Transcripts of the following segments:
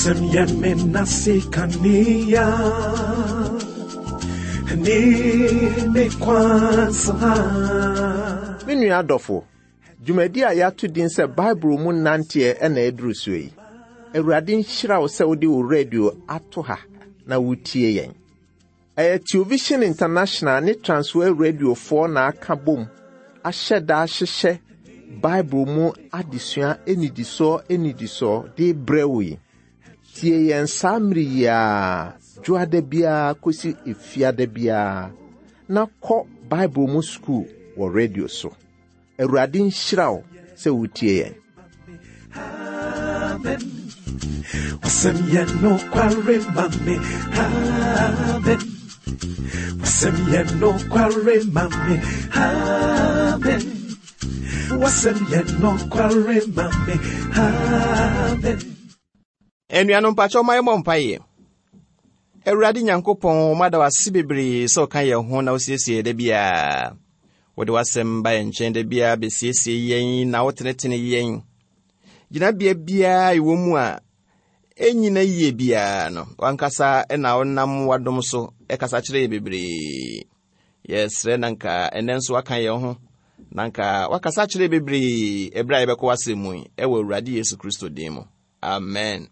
Wasemye menasikania ni kwanza. Minu adofo dwumadi a yato din sɛ Bible mu nante na eduru so yi. Awurade nhyira wo sɛ wode wo radio ato ha na wotie yɛn. Television International ne Transworld Radio 4 na aka bom ahyɛ da ahyehyɛ Bible mu adesua enidiso de brewi. Tie yɛn samri ya juada bia kosi efiada bia na kɔ Bible mu school wɔ radio so. Awurade nhyira wo sɛ wotie yɛn. Amen. Wasemye no kware mame. Amen. Wasemye no kware mame. Amen. Wasemye no kware mame. Amen. Enuanom pacho mai mompaye. Awurade Nyankopɔn mada wase bebre so kan ye ho na osiesie da bia. Wode wasem ba enchen da bia besiesie yen na wotenetene yen. Gina bia iwo mu a enyina yie bia no wankasa na wonam wadom so ekasa kire bebre. Yesre nanka enenso wakan ye ho nanka wakasa kire bebre ebra yebekɔ wasemu ewo Awurade Yesu Kristo din mu. Amen.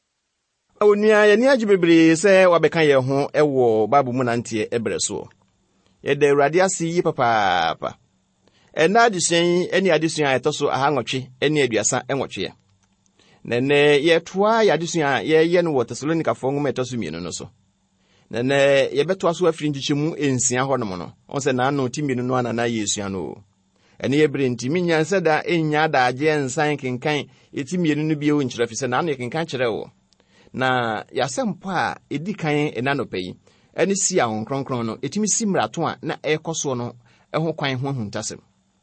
Onia ye ni agi bebre se wabeka ye ho ewo Bible mu nante ebre so. Ye de Awurade ase yi papa. Ena adisen eni adisen etoso ahangotwe eni aduasa enwotwe. Nene ye toa ya adisen ye no Thessalonica fo ngum etoso mienu no so. Nene ye betoa so afiri nchichemu ensia ho no no. Onse na anu timienu no anana Yesu ano. Eni ye bre ntimi nyanse da enya da age ensan kenkan etimienu no bie wo nkyerɛ fi se na anu kenkan kyerɛ wo. Na yasempo a edikan enanopai ene si a honkronkron no etimi si mrato a na ekoso no eho kwan ho huntasem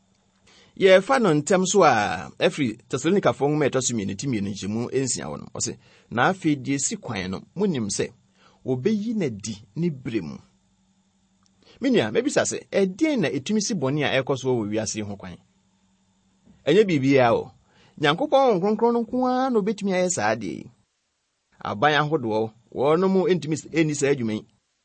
ye fa no ntem so a afri Thessalonica fo ngum etoso timi no nchemu ensia wo no ose na afi die si kwan no munim se obeyi na di ne bremu minia mebisa se edien na etimi si boni a ekoso wo wiase ho kwan enye bibia o Nyankopɔn honkronkron no kwa no betimi ayesa ade abanya hodo wono mu entimi eni sa adwumen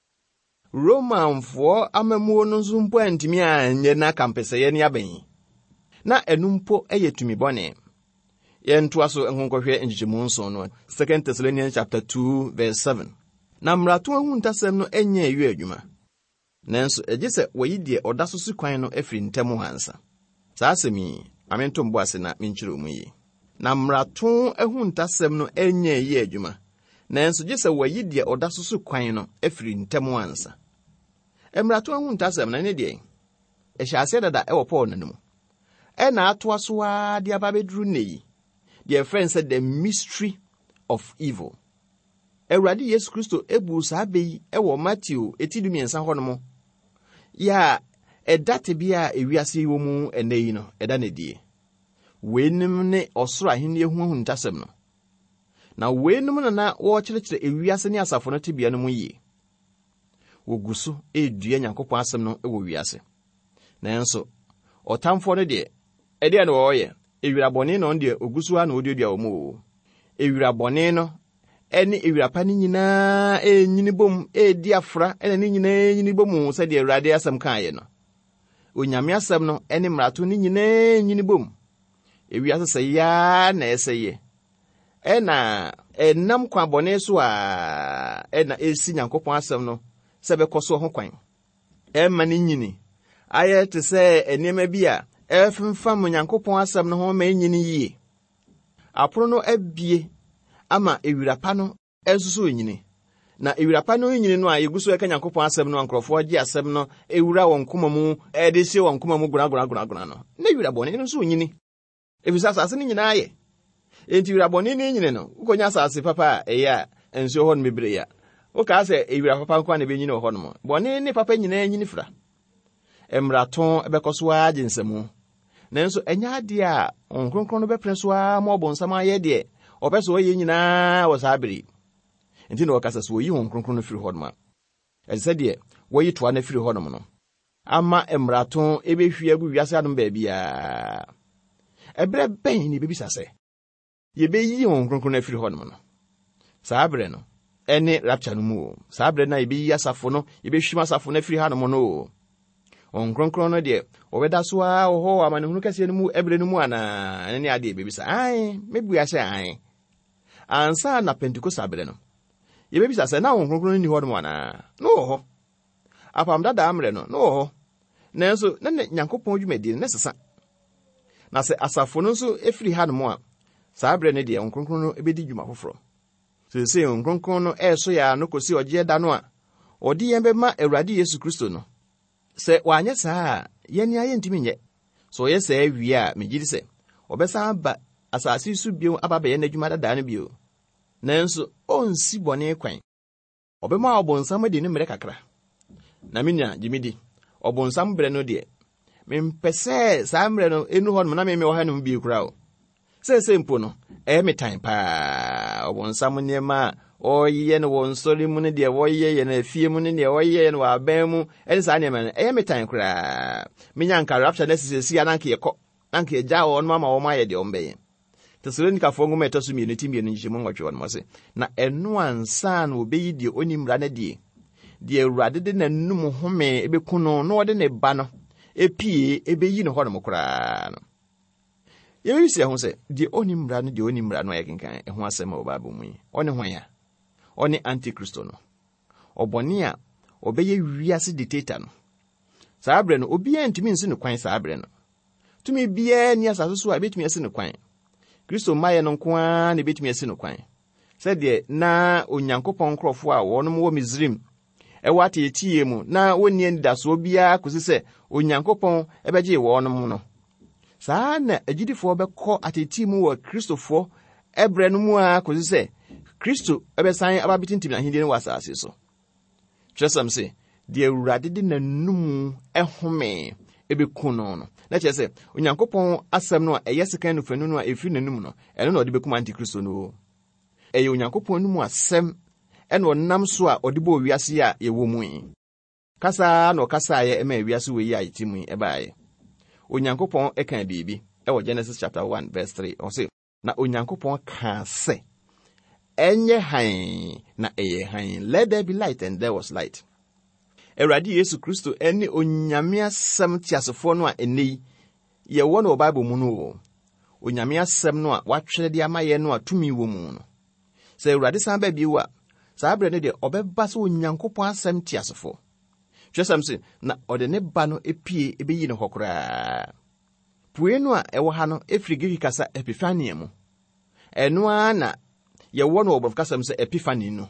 Roman fo amamuo no nso mpo antimi anye na kampese ye ne aban na enumpo eyetumi bone ye ntoa so enkonkohwe enjichemu nso no 2 Thessalonians chapter 2 verse 7 na mrato ahuntasem no enye ewe adwuma nanso egese woyidie odasoso kwan no afiri ntemu hansa saa asemi amento mbo ase na menkyere mu yi na mrato ahuntasem no enye ewe adwuma nanso gye sɛ wayi deɛ odasoso kwan no afiri ntɛm ansa emrato ahuntasɛm na ne deɛ ɛhyɛ ase dada ɛwɔ Paul nanum ɛna atoa so a de ababeduru nei deɛ friend said the mystery of evil Awurade Yesu Kristo ebu saa beyi ɛwɔ Matthew etidumiensa hɔ no mo ya ɛdate bia ewiase wɔ mu ɛnɛyi no ɛda ne die wenim ne ɔsoro ahenni ehu ahuntasɛm no na wenum na wo kyerɛkyerɛ ewiase ne asafo no tebea no mu yie woguso edua Nyankopɔn asɛm no wɔ wiase nanso ɔtamfo no de ɛde na wɔyɛ ewirabɔne no de oguso ha na odiodua wɔ mu ewirabɔne no ɛne ewirapa ne nyinaa enyini bom edi afra ɛne ne nyinaa enyini bom sɛ de Awurade asɛm kaayɛ no onyame asɛm no ɛne mrato ne nyinaa enyini bom ewiase sɛ ya na ɛsɛye ena enam kwa bone so a ena esi Nyankopɔn asɛm no sɛ bɛkɔso ho kwan ɛma ne nyini ayɛ te sɛ enema bi a ɛfemfam Nyankopɔn asɛm no ho ma nyini yie aporo no abie ama ewirapa no ɛsoso nyini na ewirapa no nyini no a yeguso ɛka Nyankopɔn asɛm no ankrɔfo agye asɛm no ewura wɔn koma mu ɛde sie wɔn koma mu guna no na ewirabɔne no so nyini efisa asase ne nyinaa yɛ enti wirabɔne ne nyine no ukonya asase papa eya enso hɔ no mebre ya uka se ewira papa nkwa ne benyine hɔ no mo bɔne ne papa nyina nyini fra emraton ebekoso agye nsɛmu nanso enya ade a onkronkron no bɛpre so a ma ɔbonsam ayɛ de ɔpɛso ɔyɛ nyinaa wɔ saa bere enti no ɔkasa so oyi onkronkron no firi hɔ no ma ɛsɛ de wɔyi toa na firi hɔ no no ama emraton ebehwie agu wiase adom baabia ebre bɛn ni bebisa sɛ yebeyi onkronkron na firi hɔ no no saa bere no ene rapture no mu saa bere na ebi asafo no ebehwim asafo na firi ha no mo no onkronkron no de obeda so a oho amanehunu kase no mu ebere no mu ana ene ade ebebisa ai mebua se ai ansa na Pentecost abere no yebebisa se na onkronkron ni ho no ana no ho apam dada amre no ho nanso na Nyankopɔn dwumadi ne sesa na se asafo no so efiri ha no mu a saa bere ne de onkronkron no ebedi dwuma foforo se onkronkron no eso ya no kosi oje da no a odi yembe ma Awurade Yesu Kristo no se wanye saa yeni aye ntimi nye so ye saa wi a megiri se obesa ba asase su bio ababa ye n'adwuma dada no bio nanso onsi bone kwan obema obonsam de ne mere kakra na minya jimidi obonsam bre no de mempese saa mre no enu ho no na me wo ha no bi kura o se mpo no metan pa obonsam niema oye no wonsori mu ne de woye ye na afie mu ne de woye no aban mu ensa niema no metan kura minya nka rapture na sisi ananka yekọ nanka eja wo no mama wo ma ye de ombe Tesalonika fongu metosu mi ne timie no njimu nwotwe won mo se na enu ansa na obeyi de onimra na de Awurade de nanum home ebekuno no ode ne ba no epie ebeyi no ho no kura no yewi se ho se de onimra no yekenkan eho asema obaba mu yi one hwan one antikristo no obone a obeye wiase dictator no saabre no obi antimi nsi no kwan saabre no tumi bia ni asaso so a betumi asi no kwan Kristo maye no kwa na betumi asi no kwan se de na Onyankopɔn krofo a wonom wo Misrim ewate etie mu na woni ndaso obia kosi se Onyankopɔn ebeje wonom no saa na agidifo bɛkɔ ateti mu wɔ Kristofo ebre no mu a kosi se Kristo ebesan ababitintim na hinde no wasase so twesam se de Awurade de nanum ehome ebekuno no na kyese Onyankopɔn asɛm no a ɛyɛ no fanu no a efi nanum no ɛno na ɔde bekuma antikristo no ɛyɛ Onyankopɔn no mu asɛm ɛna ɔnam so a ɔde bɔ wiase a yɛwɔ mu yi kasa na ɔkasa yɛ ema wiase wɔ yi a yɛtimu yi ɛbaaye Onyankopɔn ɛka biribi ɛwɔ Genesis chapter 1 verse 3 ɔse na Onyankopɔn ka sɛ enye han na eye han let there be light and there was light Awurade Yesu Kristo ene onyame asɛm tiasefo no a enei ye wo no Bible mu no onyame asɛm no a watwere de amaye no a tumi wo mu no sɛ Awurade san ba bi wa saa bre ne de obɛba so Onyankopɔn asɛm tiasefo twesam se na ɔde ne ba no epie ebeyi ne hokora pue no a ɛwɔ ha no efiri Greek kasa epifania mu ɛno a na ye wo no obofkasam se epiphany no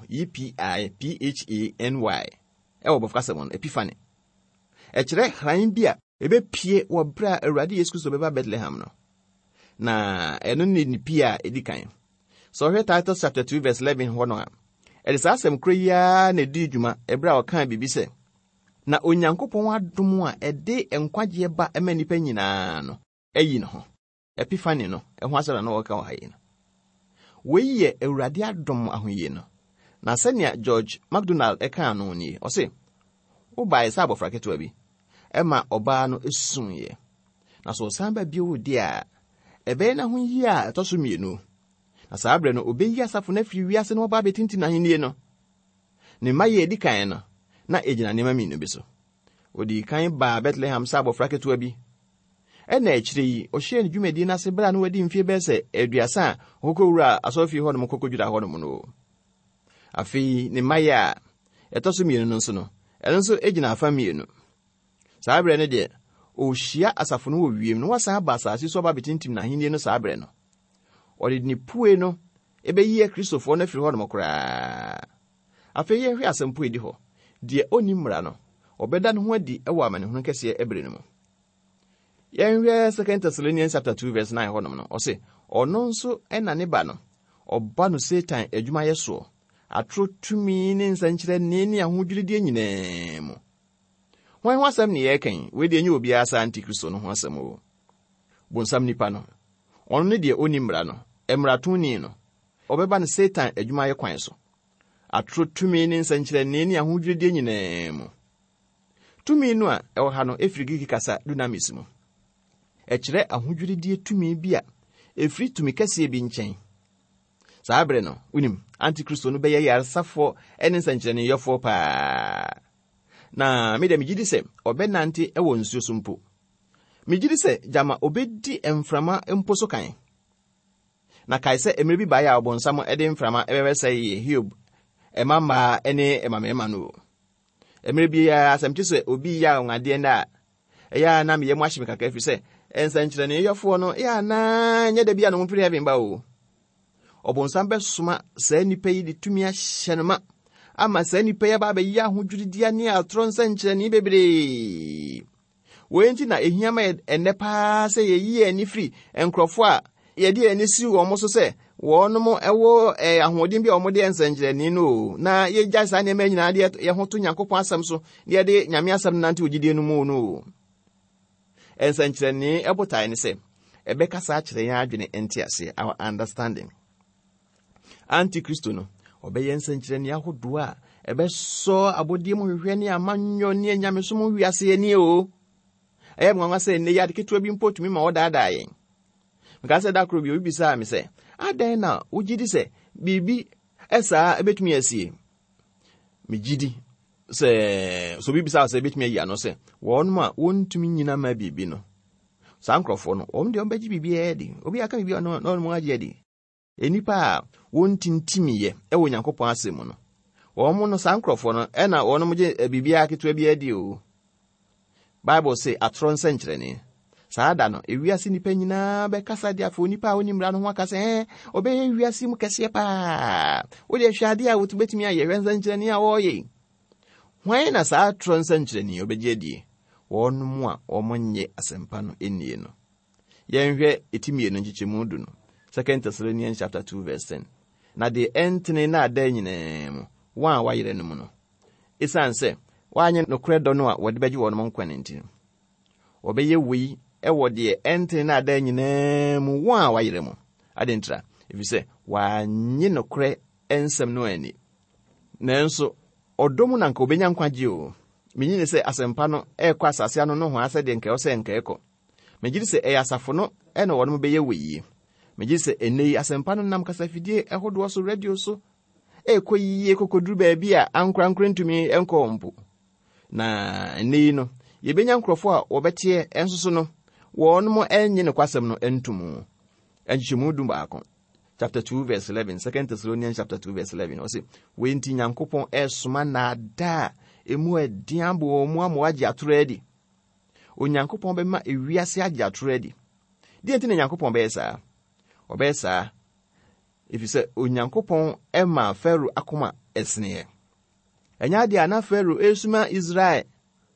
EPIPHANY obofkasam no epiphany ekire hran bi a ebepie wo bra Awurade Yesu Kristo beba Bethlehem no na eno ni pia edikan so here Titus chapter 2 verse 11 ho no a edisa asem kroya na di dwuma ebra okan bibi se na Onyankopɔn adom a ede enkwagye ba emanipa nyina no eyi no ho epiphany no eho asara no woka ohayi no weye Awurade adom ahoye no na senia George MacDonald eka no ni o se wo ba isa abofra ketewa bi ema oba no esunye na so samba bi wo dia ebe na ho yi a toso mienu na saabre no obeyi asafo na firi wiase no oba betinti na henie no ne maye edikan no na ejina nema mienu bi so odi kan ba Bethlehem sa abofra ketewa bi ena ekire yi o hye ne dwumadi na se bra no wadi mfie be se aduasa hokowura asofi ho no mkokodwira ho no no afi ne maya etoso mienu no nso no enso ejina afa mienu saabre ne de o hia asafo no wo wiem no wasa ba asase so ba betintim na henie no saabre no odi ni pue no ebeyi Kristofo na firi ho no mokora afi ye hwe asempo edi ho de onimra no obeda no ho adi ewo amanehunu kese ebre no mu yenwe 2 Thessalonians chapter 2 verse 9 ho no o se ono nso ena ne ba no oba no Satan adwuma yeso atro tumi ne nsankyere ne ahodwuridie nyinaa mu wan ho asɛm ne yɛkan we de enye obi asa antikristo no ho asɛm o bonsam nipa no ɔno ne de onimra no emratoni no obɛba no Satan adwuma yɛ kwan so atro tumi ne nsankyere ne ahodwuridie nyinaa mu tumi no a ɛwɔ ha no efiri Greek kasa dunamis mu ekire ahodwuridie tumi bi a efiri tumi kase bi nkyɛn saa bere no unim antikristo no bɛyɛ yaresafo ɛne nsɛnkyerɛnne yɔfo paa na me de megidi sɛ ɔbɛnante ɛwɔ nsuo so mpo megidi sɛ gyama obɛdi mframa mpo so kan na kae sɛ emere bi baayɛ a ɔbɔnsam ɛde mframa ɛbɛsɛ yɛ Hiob ɛmama ɛne ɛmamɛma no emere bi asɛmte sɛ obi yɛ ngadeɛ na ɛyɛ na meyɛ mu ahyem kakra fi sɛ nsɛnkyerɛnne yɔfo no yɛ na nyɛ da bi a no mpere heaven ba o ɔbɔnsam bɛsoma saa nipa yi de tumi ahyɛ no ma ama saa nipa yi ba bɛyɛ ahodwiridia ne atoro nsɛnkyerɛnne bebree wɔnti na ehia ma ɛnɛ paa sɛ yɛyi ani firi nkrɔfo a yɛde ani si wɔn so sɛ wɔnom ɛwɔ ahoɔden bi a wɔn de nsɛnkyerɛnne no na yɛgya saa nneɛma nyinaa de yɛho to Nyankopɔn asɛm so na yɛde Nyame asɛm nante ogidie no mu no nsɛnkyerɛnne ɛbotae ne sɛ ɛbɛkasa akyerɛ yɛn adwene nte ase our understanding antikristo no ɔbɛyɛ nsɛnkyerɛnne ahodoɔ a ɛbɛsɔ abɔdeɛ mu hwehwɛ ne amanyɔ ne nyamesom wiase ani o ɛyɛ mwanwa sɛ ne yade ketewa bi mpo tumi ma wɔdaadaa yɛn meka sɛ da koro bi obi bisaa me sɛ adɛn na wogyidi sɛ biribi ɛsaa ɛbɛtumi asie megyidi sɛ so bi bisaa sɛ ɛbɛtumi ayi ano sɛ wɔnom a wɔntumi nyina ma biribi no saa nkrɔfoɔ no wɔn deɛ ɔmbɛgye biribi ɛdi obi aka biribi na ɔnom agye ɛdi enipa a wɔntintimiye ɛwɔ Nyankopɔn asɛm no wɔn no saa nkrɔfoɔ no ɛna wɔnom gye biribi aketewa bi ɛdi o Bible say atoro nsɛnkyerɛnne saa da no ewiase nipa nyinaa bɛkasa de afɔ nipa a onimra no ho akasa ɔbɛyɛ ewiase mu kɛseɛ paa wo de hwade a wotubetumi ayɛ nsɛnkyerɛnne a wɔyɛ hwan na saa atoro nsɛnkyerɛnne obɛgye die wɔn mu a wɔn nyɛ asɛmpa no ennie no yɛnhwɛ etimie no nkyekyɛmu du no 2 Thessalonians chapter 2 verse 10 na de entene na ada nyinaa mu wɔn a wayere no mu no esan sɛ wanye no kredɔ no a wɔde bɛgye wɔn nkwane nti wɔbɛyɛ wei ɛwɔ de entene na ada nyinaa mu wɔn a wayere mu adentra efisɛ wanye no kre ensɛm no ani nanso ɔdɔm na nka obenya nkwagye o menyine sɛ asɛmpa no ɛkɔ asase ano no ho asɛ de nka ɔsɛ nka ɛkɔ megyiri sɛ ɛyɛ asafo no ɛna wɔn bɛyɛ wei megyiri sɛ enei asɛmpa no nam kasafidie ɛhodoɔ so radio so ɛkɔ yie kokoduru baabi a ankorankora ntumi ɛnkɔ mpo na enei no yɛbenya nkrɔfo a wɔbɛteɛ ɛnsoso no wɔn mo ɛnye ne kwasɛm no ɛntumu ɛnhyɛmu du baako chapter 2 verse 11 2 Thessalonians chapter 2 verse 11 ɔse wenti Nyankopɔn ɛsoma na ada emu ɛdian bo mu ama agye atoro adi Onyankopɔn bɛma ewiase agye atoro adi deɛ nti ne Nyankopɔn bɛyɛ saa ɔbɛyɛ saa efisɛ Onyankopɔn ɛma Pharaoh akoma ɛseneɛ ɛnya ade ana Pharaoh esuma Israel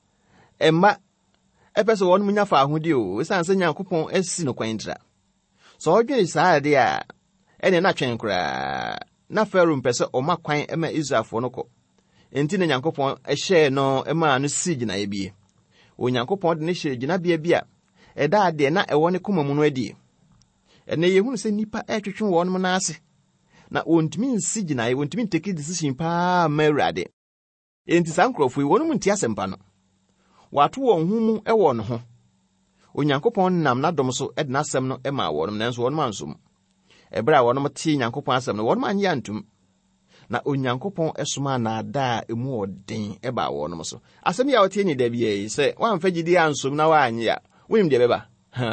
ɛma ɛpɛ sɛ wɔn munya fa ahodi o esan sɛ Nyankopɔn asi no kwantra sɛ ɔdwene saa ade a ɛne na twɛn koraa na Pharaoh mpɛ sɛ ɔma kwan ɛma Israelfoɔ no kɔ enti ne Nyankopɔn ɛhyɛ no ɛma no si gyina ebie Onyankopɔn de ne hyɛ gyina bia bia ɛda ade na ɛwɔ ne koma mu no adi ɛne yehunu sɛ nipa ɛtwetwe wɔn mo n'ase na wɔntumi nsi gyina wɔntumi take decision paa ma Awurade enti saa nkrɔfo yi wɔn mu nti asɛmpa no wato wɔn ho mu ɛwɔ no ho Onyankopɔn nam n'adom so ɛde n'asɛm no ɛma wɔn nanso wɔn mansom ɛbere a wɔn te Nyankopɔn asɛm no wɔn anya ntum na Onyankopɔn ɛsoma na ada emu ɔden ɛba wɔn so asɛm ya wɔte ni da bi yi sɛ wɔamfa gidi ansom na wɔanye a wonim de bɛba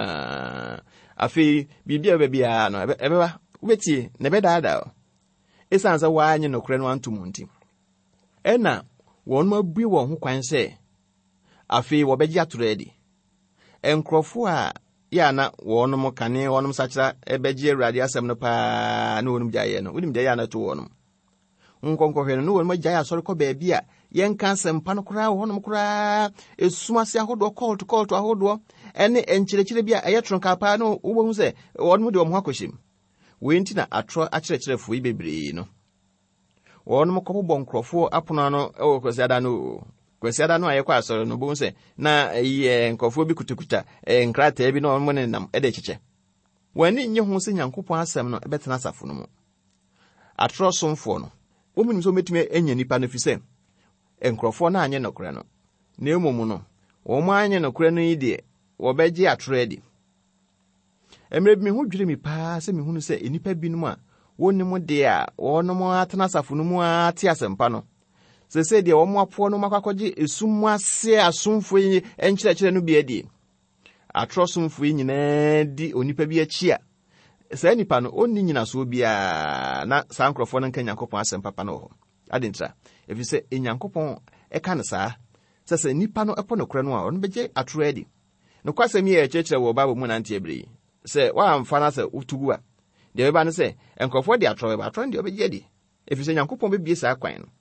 afei bibia bɛbia no ɛbɛba wobɛtie na bɛdaada esan sɛ wɔanye no kore no antum nti ɛna wɔn ma bue wɔn ho kwan sɛ afei wɔbɛgye atoro adi nkrɔfo a ya na wɔn mo kane wɔn sakyera ɛbɛgye Awurade asɛm no paa na wɔn gyae no wonim de ya na to wɔn nkonkɔhwɛ no wɔn gyae asɔre kɔ baabi a yɛnka asɛmpa no koraa wɔn koraa esumase ahodoɔ kɔlt ahodoɔ ɛne enkyerɛkyerɛ bi a ɛyɛ tronka paa no wɔn sɛ wɔn de wɔn ho akɔhyɛm wɔn nti na atoro akyerɛkyerɛfo yi bebree no wɔn mo kɔbɔ nkrɔfo apono no ɛwɔ kwasiada no ayɛkɔ asɔre no bo sɛ na nkɔfo bi kutukuta nkrataa bi na wɔn ne nam ɛde kyekyɛ wɔn nye ho sɛ Nyankopɔn asɛm no ɛbɛtena asafo no mu atoro somfo no wɔn mu nso metumi enya nipa no fi sɛ nkrɔfo na anye nokora no na emom no wɔn anye nokora no yi de wɔbɛgye atoro adi emre bi me ho dwire mi paa sɛ me hunu sɛ enipa binom a wonim de a wonom atena asafo no mu ate asɛmpa no sese de wo moapo no makwakoje esum ase asomfo yi enkyerɛkyerɛ no bi adi atrosomfo yi nyina di onipa bi akyi a saa nipa no onni nyina so bia na saa nkrofo no nka Nyankopɔn asɛmpa pa no ho adentra efise Nyankopɔn eka no saa sese nipa no epo no kora no a ono begye atro adi no kwasɛm yɛ kyerɛkyerɛ wɔ Bible mu nante ebere sɛ waamfa na sɛ utugu a de beba no sɛ nkrofo de atro beba atro de obegye adi efise Nyankopɔn bebie saa kwan no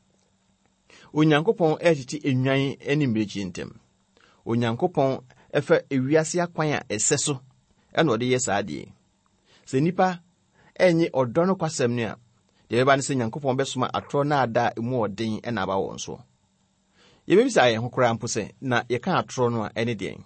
Onyankopɔn etiti enwan ani mbirechi ntem Onyankopɔn efa ewiase akwan a eseso ɛna ɔde yɛ saa de sɛ nipa enyi ɔdɔ no kwasɛm no a de beba no sɛ Nyankopɔn bɛsoma atro na ada emu ɔden ɛna aba wɔn so yebebisa ayɛ ho kora mpo sɛ na yɛka atro no a ɛne deɛn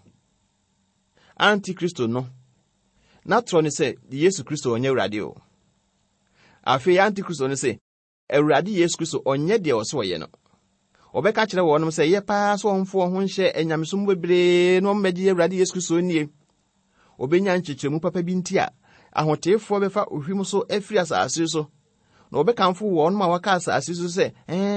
Antikristo no na atro ne sɛ Yesu Kristo onye Awurade o afei Antikristo ne sɛ Awurade Yesu Kristo onye de ɔso yɛ no obeka kyerɛ wɔnom sɛ yɛ paa so ɔmfo ho nhyɛ enyamesom bebree no mmɛgye Awurade Yesu Kristo nie obenya nkyekyeemu papa bi nti a ahoteefo bɛfa ohwim so afiri asase so na obekamfo wɔnom a waka asase so sɛ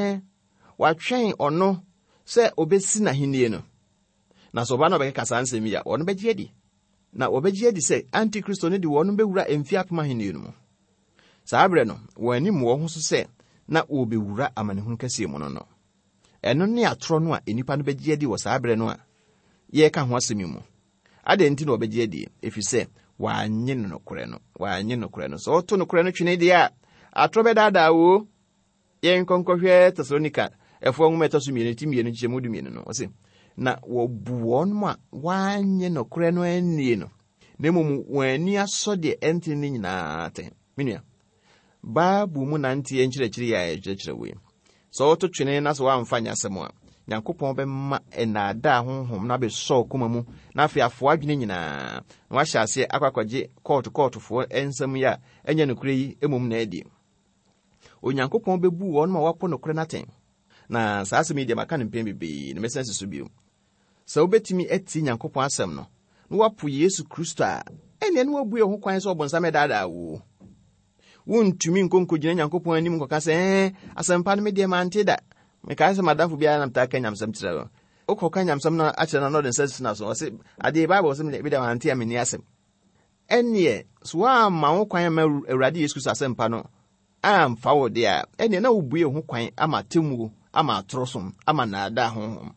watwɛn ɔno sɛ obesi na henie no na so ba na obɛka saa nsɛm yi a ɔno bɛgye adi na obɛgye adi sɛ Antikristo ne de wɔnom bɛwura emfi apema henie no mu saa brɛ no wɔani mu wɔ ho so sɛ na obɛwura amanehunu kɛse mu no ɛno ne atro no a enipa no bɛgye adi wɔ saa brɛ no a yɛka ho asɛm mu adɛnti na obɛgye adi efisɛ wanye no korɛ no so ɔto no korɛ no twene de a atro bɛdaadaa wo yɛn kɔnkɔhwɛ Tesalonika ɛfo nwoma ɛtɔso mienu ti mienu kyemu du mienu no ɔse na wɔbu wɔn ma wanye no korɛ no anie no na mmom wani asɔ de ɛnte ne nyinaa te menua Bible mu nante enkyerɛkyerɛ ya ɛkyerɛkyerɛ we so ɔto twene na so wamfa nyasɛm a Nyankopɔn bɛma ɛnaada honhom na bɛsɔ koma mu na afei afo adwene nyinaa na wahyɛ ase akwakɔgye kɔɔtofo ensɛm ya ɛnyɛ no korɛ yi emom na adi Onyankopɔn bɛbu wɔn ma wapo no korɛ naten na saa asɛm yi de maka no mpɛn bebe na mesense so bio sɛ wobɛtumi ati Nyankopɔn asɛm no na wapo Yesu Kristo a ɛne no wabu ho kwan sɛ ɔbonsam ɛdaadaa wo wontumi nkonkɔgyina Nyankopɔn anim nkɔka sɛ asɛmpa no me deɛ mante da mekae sɛ madamfo biara na mtaa ka nyamsɛm kyerɛ wokɔka nyamsɛm no akyerɛ no na ɔde nsa sina so ɔse ade Bible sɛ me da mante a menni asɛm ɛneɛ so woamma wo kwan ma Awurade Yesu Kristo asɛmpa no amfa wo de a ɛneɛ na wobue ho kwan ama temuo ama atorosom ama naada honhom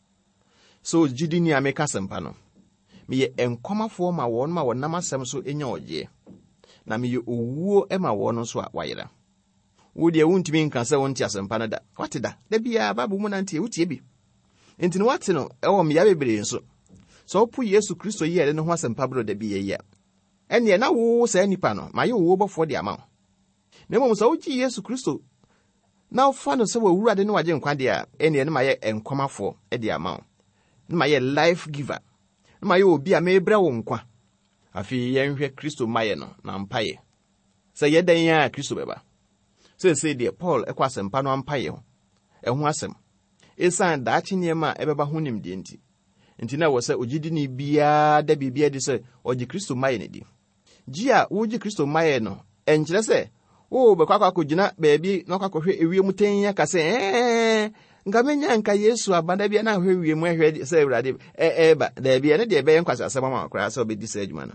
so gyidi ni ameka asɛmpa no meyɛ enkomafoɔ ma wɔn ma wɔnam asɛm so enya ɔgye na meyɛ owuo ema wɔn so a wayera wo de wontumi nka sɛ wonte asɛmpa no da wate da bia Bible mu nante wotie bi enti no wate no ɛwɔ meya bebree nso so opu Yesu Kristo yɛ ne ho asɛmpa bro da bia yɛ ɛne na wo sɛ nipa no ma yɛ wo bɔfo de ama na mmom sɛ wogye Yesu Kristo na wofa no sɛ wawurade ne wagye nkwa de a ɛne ne ma yɛ enkomafoɔ de ama ne ma yɛ life giver ne ma yɛ obi a mebrɛ wo nkwa afi yɛnhwɛ Kristo mayɛ no na mpaye sɛ yɛdan ya Kristo bɛba sɛ de Paul ɛkɔ asɛmpa no ampaye ho ɛho asɛm esan daakye nneɛma a ɛbɛba ho nimdeɛ nti na wɔ sɛ ogyidi ne biara da bibia de sɛ ɔgye Kristo mayɛ ne di gye a wogye Kristo mayɛ no ɛnkyerɛ sɛ wo bɛkɔ akɔgyina baabi na akɔhwɛ ewiem tɛn aka sɛ nka menya nka Yesu abanda bia na hwɛ ewiem hwɛ sɛ Awurade ɛba da bia ne de ɛbɛyɛ nkwasɛ asɛm ama akora sɛ obedi sɛ adwuma no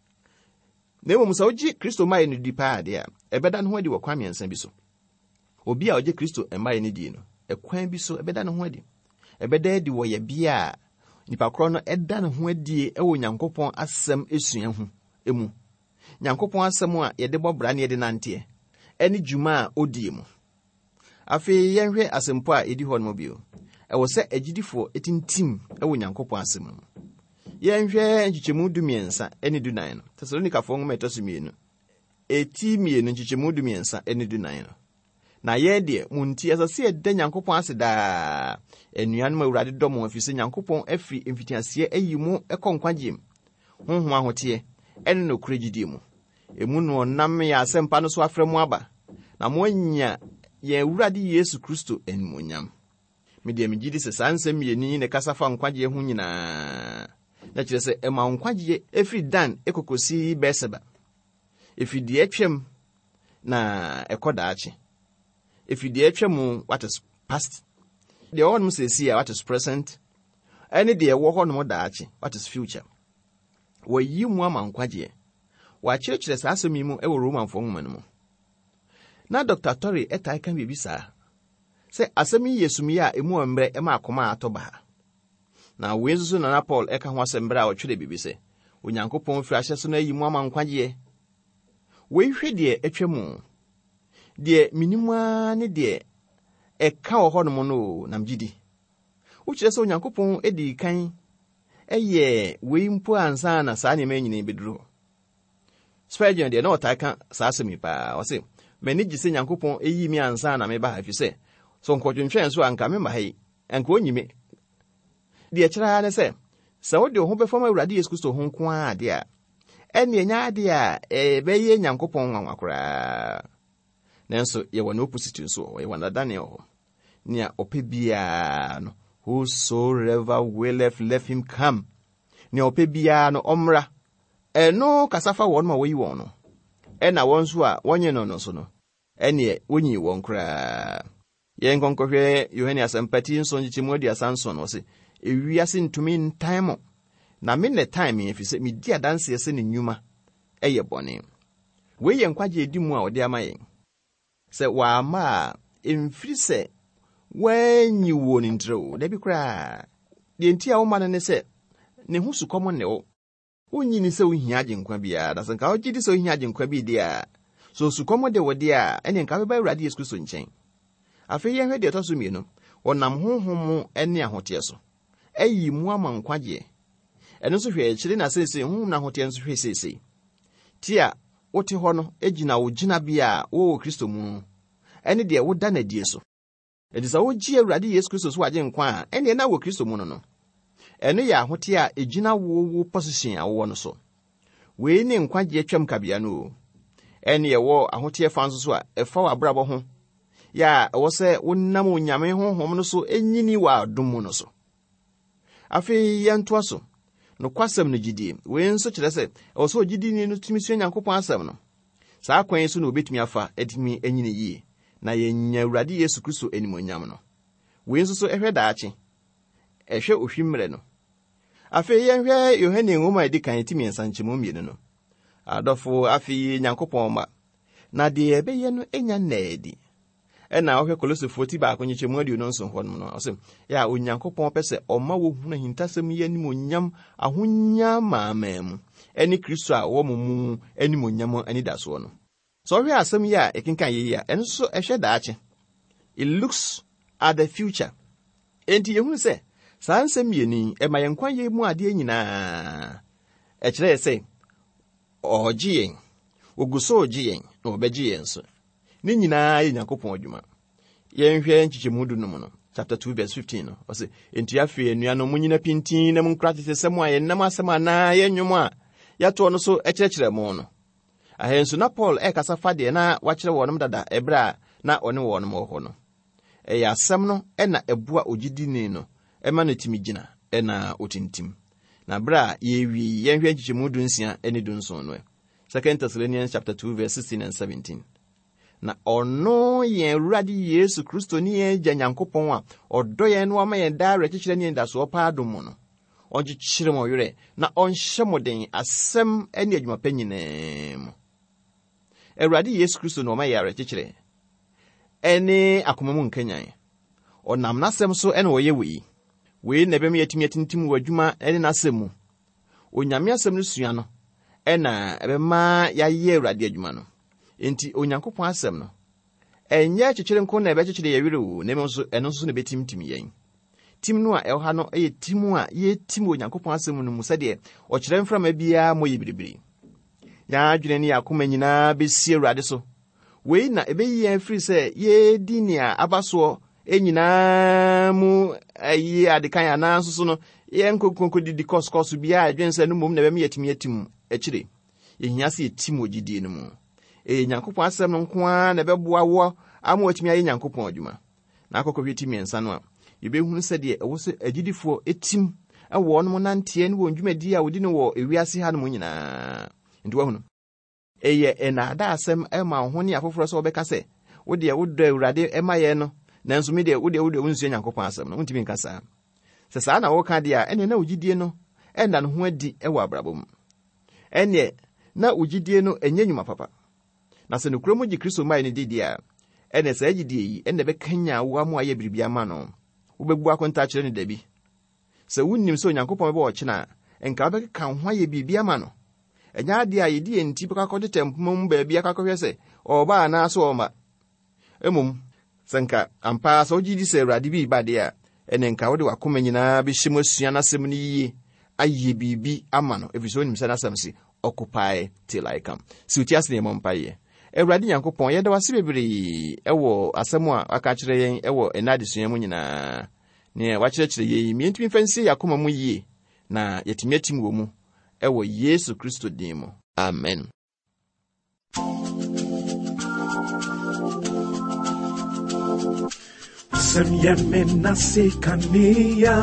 na mmom sɛ wogye Kristo mayɛ no di paa de a ɛbɛda no ho adi wɔ kwan mmiɛnsa bi so obi a ɔgye Kristo mayɛ no di no ɛkwan bi so ɛbɛda no ho adi ɛbɛda adi wɔ yɛ bia nipa korɔ no ɛda no ho adi ɛwɔ Nyankopɔn asɛm esua ho emu Nyankopɔn asɛm a yɛde bɔ bra ne yɛde nanteɛ ɛne dwuma a odie mu afei yɛnhwɛ asɛmpo a ɛdi hɔ no bio ɛwɔ sɛ agyidifo etintim ɛwɔ Nyankopɔn asɛm mu yɛnhwɛ nkyekyɛmu 13 ɛne 14 no Tesalonikafoɔ nwoma ɛtɔ so 2 eti 2 nkyekyɛmu 13 ɛne 14 no na yɛ deɛ munti ɛsɛ sɛ yɛda Nyankopɔn ase daa anuanom Awurade dɔ mo afiri sɛ Nyankopɔn afiri mfitiaseɛ ayi mu ɛkɔ nkwagyem honhom ahoteɛ ɛne no kura gyidie mu emu no nam yɛ asɛmpa no so afrɛ mu aba na mo anya yɛ Awurade Yesu Kristo animonyam medeɛ megyidi sɛ saa nsɛm yɛni ne kasa fa nkwagye ho nyinaa na kyerɛ sɛ ɛma nkwagye efiri Dan ekokosi Berseba efiri deɛ atwam na ekodachi. If you the atwam what is past, the one says here what is present, any the wo no dachi what is future. Wo yi mu amankwaje. Wa church asemi mu e wo Roman fo nwoma mu. Na Dr. Torrey etai kan bibisa. Se asemi yesumi a emu ombre e ma akoma atoba. Na wezuzu na Paul eka ho asembra a otwere bibise. Onyankopɔn fi ahye so na yi mu amankwaje. We hwe de atwam. De minimua ne de eka wo hono no namgidi. Wo kire se Onyankopɔn edi kan eye we mpo ansa na saa ne manyini beduro. Spurgeon de na otaka saa semi pa o se mani gise Nyankopɔn eyi mi ansa na me ba hafi se so nkodwentwen so anka me ma hai anka onyime de kyera ne se wo de ho be fama Awurade Yesu Kristo ho nko ade a ene nya ade a beye Nyankopɔn nwanwakora nanso ye wona opposite so ye wona Daniel ho nia opebia no whosoever willeth let him come nia opebia no omra eno kasafa won ma woyi won no ena won so a wonye no so no ene wonyi won kra ye nkonkohwe Yohane asampati nso nchichimu adi asanson no se ewiase ntumi ntan na me ne time efise me di adanse ese ne nyuma eye bone we ye nkwaje edi mu a ode amaye se wa ma emfiri se wanyi wo ni ntro da bi kra de nti a wo ma ne se ne hu su komo ne wo wonyi ni se wo hia agenkwa bia da sanka wo gidi se wo hia agenkwa bi dia so su komo de wo dia ene nka be ba Awurade Yesu Kristo nchen afi ye hwe de to so mienu onam honhom ene ahote so ayi mu amankwaje eno so hwe ekire na sese honhom na ahote nso hwe sese tia wote ho no egina wo gina bia wo Kristo mu ene de wo da na die so edi sa wo gi Awurade Yesu Kristo so agenkwa a ene na wo Kristo mu no eno ya ahote a egina wo position a wo no so we ne nkwaje atwam kabia no ene ye wo ahote fa nso so a efa wa brabo ho ya wo se wonnam onyame honhom no so enyini wa adom no so afi yanto so no kwasam no gidie we nso kire se wo so gidi ni no tumi so Nyankopɔn asam no saa kwan so no obetumi afa edimi enyini yi na yenya Awurade Yesu Kristo enimonyam no we nso so ehwe daache ehwe ohwimre no afi yenhwe Yohane ngoma edikan timi ensanchemu mienu no adofo afi Nyankopɔn ma na de ebeye no enya naadi ena ohwe Kolosifo ti ba konyichemu adi no nso hon no ose ya Onyankopɔn pese oma wo huna hintasem ye animonyam ahonya maamam eni Kristo a wo mu animonyam ani daso no so ohwe asem ya ekinkan ye ya enso ehwe daache it looks at the future enti ye hunu se saa nsem yeni ema yenkwan ye mu ade nyina ekire se ogiyen oguso ogiyen na obegiyen so ni nyina ye Nyankopɔn adwuma yenhwe nchichemu du no mu no chapter 2 verse 15 no ose enti afi enuano mu nyina pintin na mu nkratete semu a yenam asema na yenwom a yato no so ekyerɛkyerɛ mu no ahensu na Paul ekasa fade na wakyerɛ wɔnom dada ebra na one wɔnom hɔ no eya asɛm no na ebua ogidini no ema no timi gina na otintim na bra yewi yenhwe nchichemu du nsia eni du nson no 2 Thessalonians chapter 2 verse 16 and 17 na ono ye Awurade Yesu Kristo ni eja Nyankopɔn a odo ye no ama ye da rekyekere ni nda so pa adom no ongyekere mo yere na onhye moden asɛm ani adwuma panyinam Awurade Yesu Kristo no ama ye rekyekere ene akomamu nkanyan onam nasɛm so ene wo ye we na bem yatimi atintim wadwuma ene nasɛm mu onyame asɛm no sua no ena ebema ya ye Awurade adwuma no enti Onyankopɔn asɛm no enye kyekere nko na ebekyekere ye were wo na so eno so na betimtim yen tim no a ɛha no ɛyɛ tim a ye tim Onyankopɔn asɛm no mu sɛde ɔkyerɛ mframa bia mo ye biribiri ya adwene ne yakoma nyina besi Awurade so we na ebeyi afiri sɛ ye dinia abaso enyina mu ayi adekan ana so no ye nkonkonko didi koskoso bia adwene sɛ no mom na bɛm yatimi atim akyire yehia sɛ tim ogidie no mu Nyankopɔn asɛm no nko a na bɛboa wo ama watimi ayi Nyankopɔn adwuma na akɔkɔhwe timi ensa no a yebehunu sɛ de ɛwɔ sɛ agidifo etim ɛwɔ no mo nantie ne wɔ ndwumadi a wodi ne wɔ ewiase ha no mo nyinaa nti wahunu eye enada asem ema ho ne afoforo so obeka se wo de wo do Awurade ema ye no nanso me de wo de unsuo Nyankopɔn asem no untimi nka saa se saa na wo ka de a ene na ogidie no enda no ho adi ewa abrabom ene na ogidie no enye nyuma papa na se no kromo gi Kristo mai ne didi a ene saa gidie yi ene be kanya wo amu aye biribia ma no wo bebu akonta kire ne dabi se wunnim so Nyankopɔn be wo kina enka be kan ho aye biribia ma no enya ade a yedi enti beka kode tempom ba bia kakɔhwɛ se ɔba na so ɔma emom sanka ampa so gidi se Awurade bi ba de a ene nka wode wakoma nyinaa be hyem asua na sem ne yie aye bibi ama no efiso nim se na sam si occupy till I come si utias ne mompaye Awurade Nyankopɔn yɛda wase bebre ɛwɔ asɛm a aka kyerɛ yɛn ɛwɔ enadesua mu nyinaa ne wakyerɛkyerɛ yɛn mi ntimi fansi yakoma mu yie na yɛtimi atim wɔ mu ewo Yesu Kristo dimo. Amen. Semyeme nasikania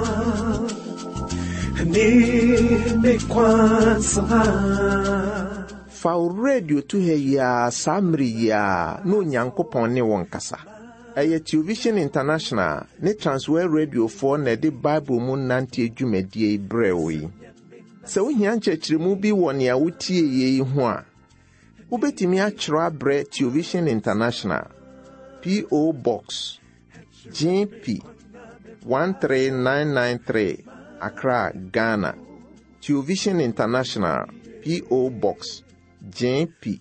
ni me kwanza fa radio to he ya samri ya no Nyankopɔn ne won kasa eye Television International ne Transworld Radio for na de Bible mu nante adwumadie brewi. Se wo hia nkyerɛkyerɛmu bi wɔ ne a wotie yei ho a wobetimi akyerɛ abrɛ Television International PO Box GP 13993 Accra, Ghana. Television International PO Box GP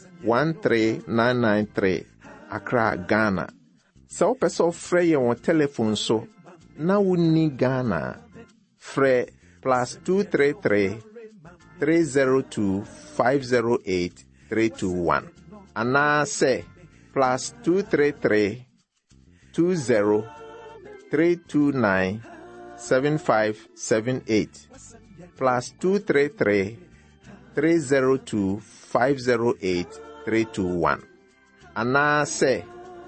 13993 Accra, Ghana. Se wo pɛ sɛ ɔfrɛ yɛn wɔ telephone so na wonni Ghana frɛ +233 302 508 321 ana say +233 20 329 7578 +233 302 508 321 ana say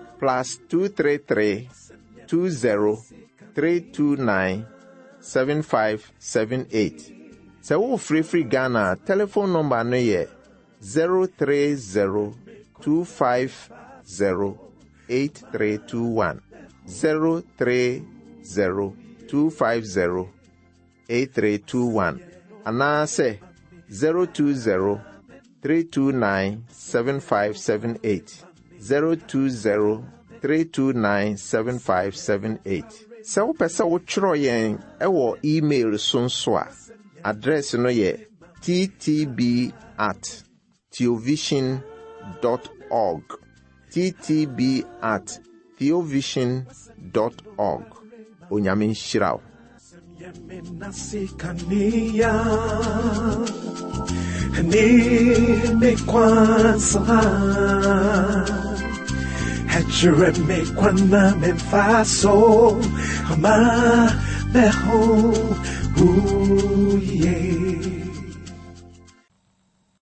+233 20 329 7578. Se wo free Ghana telephone number no ye 03025083321 03025083321 ana se 020-329-7578 020-329-7578. Se wo pese wo chro yen ewo email sonso a address no ye ttb@theovision.org ttb@theovision.org. Onyamin shirao. Ni kwanza Hechure me kwana me faso ama meho uye